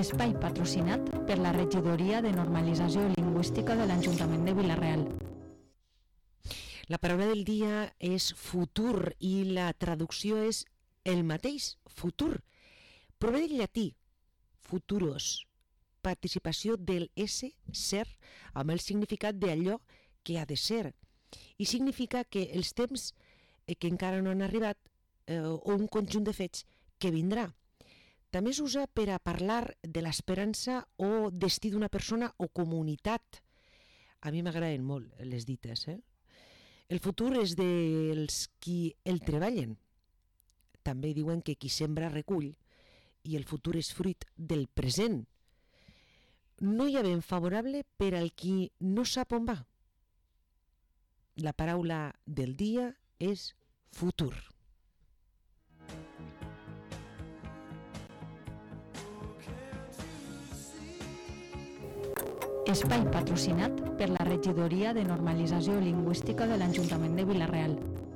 Espai patrocinat per la Regidoria de Normalització Lingüística de l'Ajuntament de Vila-real. La paraula del dia és futur i la traducció és el mateix, futur. Prové del llatí, futuros, participació del esse, ser, amb el significat d'allò que ha de ser. I significa que els temps que encara no han arribat o un conjunt de fets que vindrà. També s'usa per a parlar de l'esperança o destí d'una persona o comunitat. A mi m'agraden molt les dites. El futur és dels qui el treballen. També diuen que qui sembra recull i el futur és fruit del present. No hi ha vent favorable per al qui no sap on va. La paraula del dia és futur. Espai patrocinat per la Regidoria de Normalització Lingüística de l'Ajuntament de Vila-real.